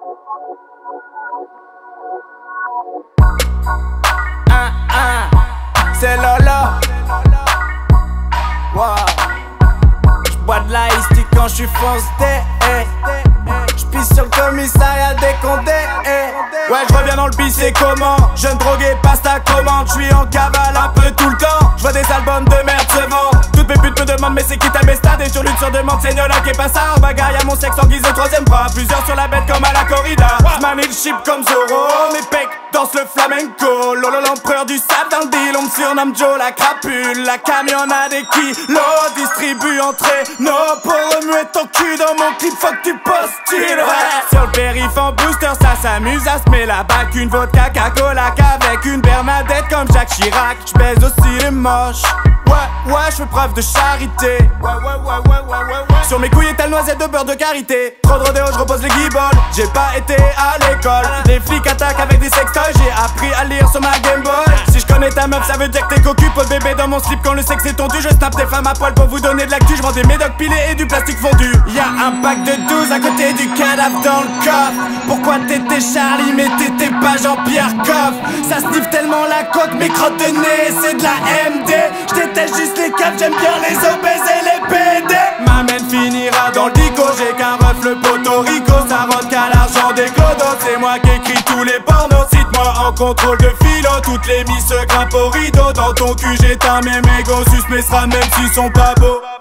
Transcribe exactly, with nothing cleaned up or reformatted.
Un, un, c'est Lolo. Wow. J'bois de la ice quand j'suis foncé. Eh. J'pisse sur le commissariat des condés. Eh. Ouais, j'reviens dans le bis, c'est comment? Jeune drogué, passe ta commande. J'suis en cavale un peu tout le temps. J'vois des albums de merde se vendre. Toutes mes putes me demandent mais c'est qui ta bestade. Et sur lutte sur demande, c'est Nola qui est pas ça. En bagarre y'a mon sexe en guise de troisième bras. Plusieurs sur la bête comme à la corrida. J'manie le chip comme Zoro. Mes pecs dansent le flamenco. Lolo l'empereur du sable dans le deal. On me surnomme Joe la crapule. La camionnade des kilos. Distribue entrée nos pour remuer ton cul dans mon clip. Faut que tu postules. Ouais. Sur le périph' en booster, ça s'amuse à se mettre là-bas. Qu'une vodka Coca-Cola qu'avec une Bernadette comme Jacques Chirac. J'baise aussi les moches. Ouais, ouais, j'fais preuve de charité. Ouais, ouais, ouais, ouais, ouais, ouais, ouais. Sur mes couilles étale noisette de beurre de karité. Trop de rodéo, j'repose les guibolles. J'ai pas été à l'école. Les flics attaquent avec des sextoys. J'ai appris à lire sur ma Game Boy. Si j'connais ta meuf, ça veut dire que t'es cocu. Pas de bébé dans mon slip quand le sexe est tondu. Je snap des femmes à poil pour vous donner de l'actu. J'vends des médocs pilés et du plastique fondu. Y'a un pack de douze à côté du cadavre dans le coffre. Pourquoi t'étais Charlie mais t'étais pas Jean-Pierre Coff? Ça sniffe tellement la coque, mes crottes de nez, c'est de la M D. J'déteste juste les caves, j'aime bien les obèses et les P D. Ma mène finira dans le dico, j'ai qu'un ref le Porto Rico. Ça vote qu'à l'argent des clodos, c'est moi qui écris tous les pornos. Cite-moi en contrôle de philo, toutes les misses se grimpent au rideau. Dans ton cul j'éteins mes mégots, sus mes sera même s'ils sont pas beaux.